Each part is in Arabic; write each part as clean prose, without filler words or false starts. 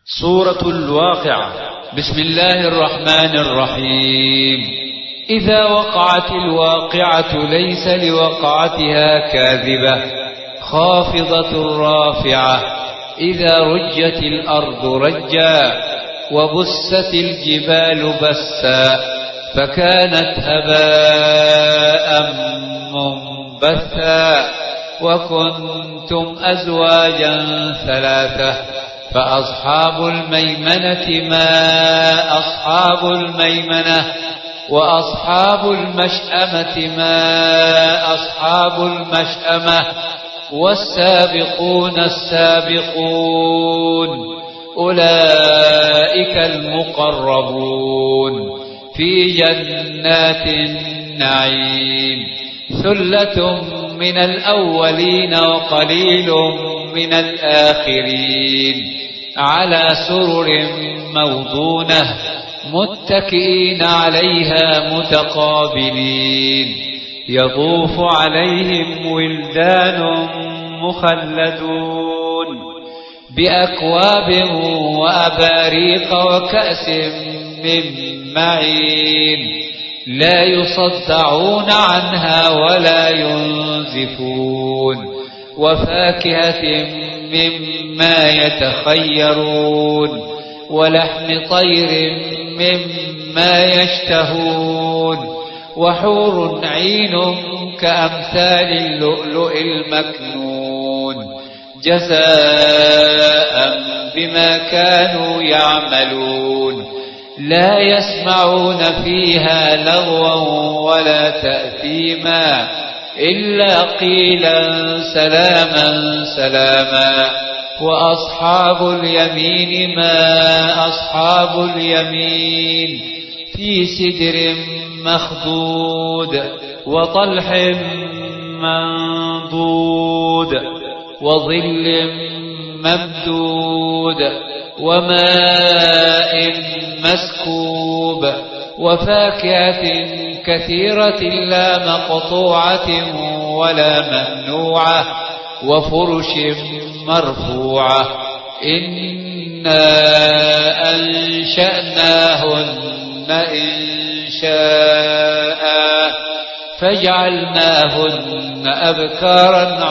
سورة الواقعة. بسم الله الرحمن الرحيم. إذا وقعت الواقعة ليس لوقعتها كاذبة خافضة رافعة إذا رجت الأرض رجا وبست الجبال بسا فكانت هباء منبثا وكنتم أزواجا ثلاثة فأصحاب الميمنة ما أصحاب الميمنة وأصحاب المشأمة ما أصحاب المشأمة والسابقون السابقون أولئك المقربون في جنات النعيم ثلة من الأولين وقليل من الآخرين على سرر موضونة متكئين عليها متقابلين يطوف عليهم ولدان مخلدون بأكواب وأباريق وكأس من معين لا يصدعون عنها ولا ينزفون وفاكهة مما يتخيرون ولحم طير مما يشتهون وحور عين كأمثال اللؤلؤ المكنون جزاء بما كانوا يعملون لا يسمعون فيها لغوا ولا تأثيما إلا قيلا سلاما سلاما وأصحاب اليمين ما أصحاب اليمين في سدر مخضود وطلح منضود وظل ممدود وماء مسكوب وفاكهة كثيرة لا مقطوعة ولا ممنوعة وفرش مرفوعة إنا أنشأناهن إنشاء فجعلناهن أبكارا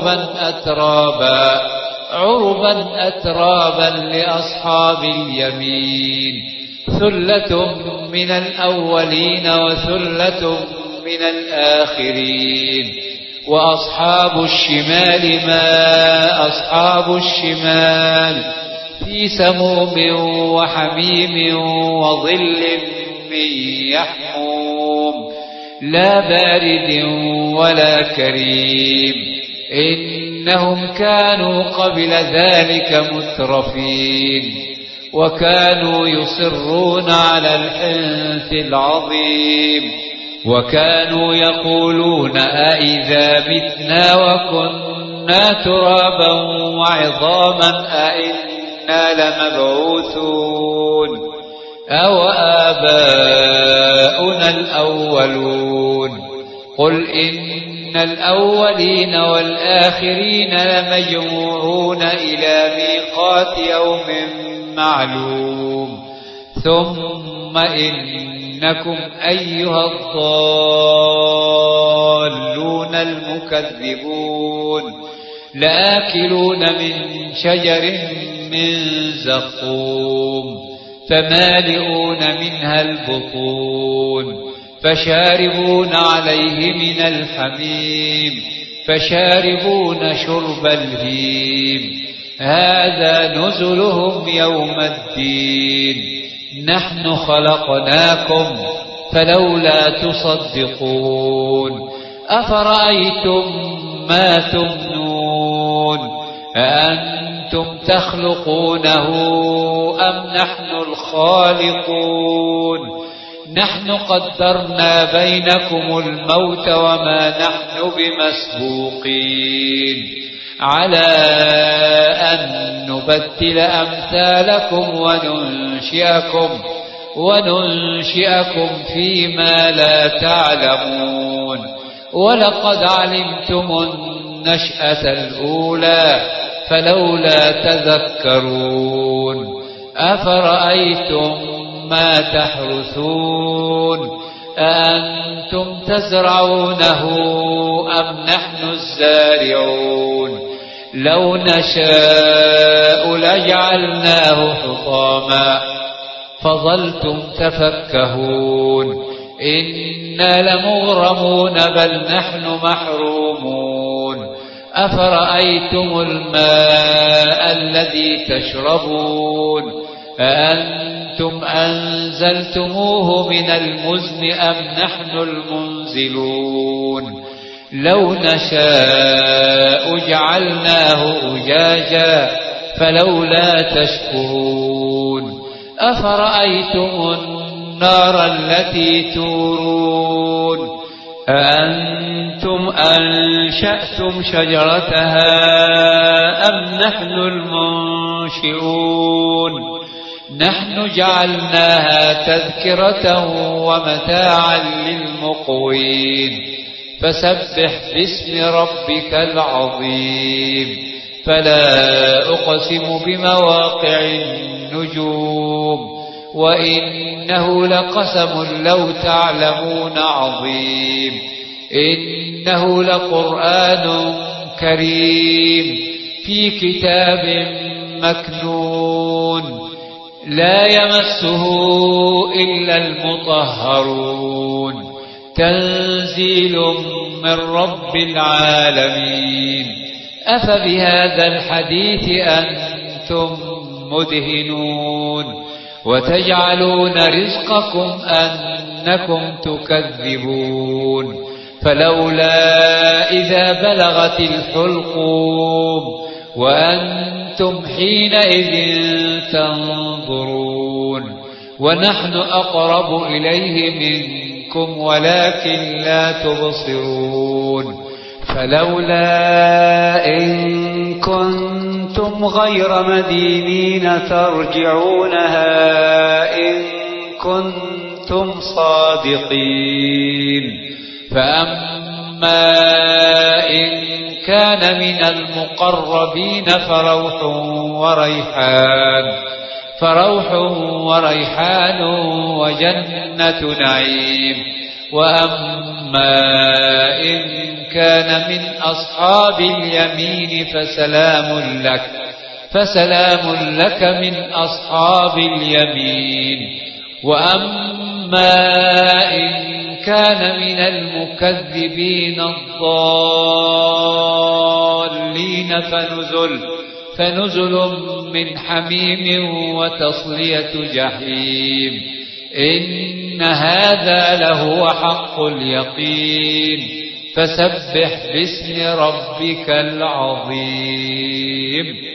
عربا أترابا لأصحاب اليمين ثلة من الأولين وثلة من الآخرين وأصحاب الشمال ما أصحاب الشمال في سموم وحميم وظل من يحموم لا بارد ولا كريم إنهم كانوا قبل ذلك مترفين وكانوا يصرون على الحنث العظيم وكانوا يقولون أئذا متنا وكنا ترابا وعظاما أئنا لمبعوثون أو آباؤنا الأولون قل إن الأولين والآخرين لمجموعون إلى ميقات يوم معلوم ثم إنكم أيها الضالون المكذبون لآكلون من شجر من زقوم فمالئون منها البطون فشاربون عليه من الحميم فشاربون شرب الهيم هذا نزلهم يوم الدين نحن خلقناكم فلولا تصدقون أفرأيتم ما تمنون أأنتم تخلقونه أم نحن الخالقون نحن قدرنا بينكم الموت وما نحن بمسبوقين على أن نبدل أمثالكم وننشئكم فيما لا تعلمون ولقد علمتم النشأة الأولى فلولا تذكرون أفرأيتم ما تحرثون أأنتم تزرعونه أم نحن الزارعون لو نشاء لجعلناه حطاما فظلتم تفكهون إنا لمغرمون بل نحن محرومون أفرأيتم الماء الذي تشربون أأنتم أنزلتموه من المزن أم نحن المنزلون لو نشاء جعلناه أجاجا فلولا تشكرون أفرأيتم النار التي تورون أأنتم أنشأتم شجرتها أم نحن المنشئون نحن جعلناها تذكرة ومتاعا للمقوين فسبح باسم ربك العظيم فلا أقسم بمواقع النجوم وإنه لقسم لو تعلمون عظيم إنه لقرآن كريم في كتاب مكنون لا يمسه إلا المطهرون تنزيل من رب العالمين أفبهذا الحديث أنتم مدهنون وتجعلون رزقكم أنكم تكذبون فلولا إذا بلغت الحلقوم وأنتم حينئذ تنظرون ونحن أقرب إليه منكم ولكن لا تبصرون فلولا إن كنتم غير مدينين ترجعونها إن كنتم صادقين فأما إن كان من المقربين فروح وريحان وجنة نعيم وأما إن كان من أصحاب اليمين فسلام لك من أصحاب اليمين وأما إن كان من المكذبين الضالين فنزل من حميم وتصلية جحيم إن هذا لهو حق اليقين فسبح باسم ربك العظيم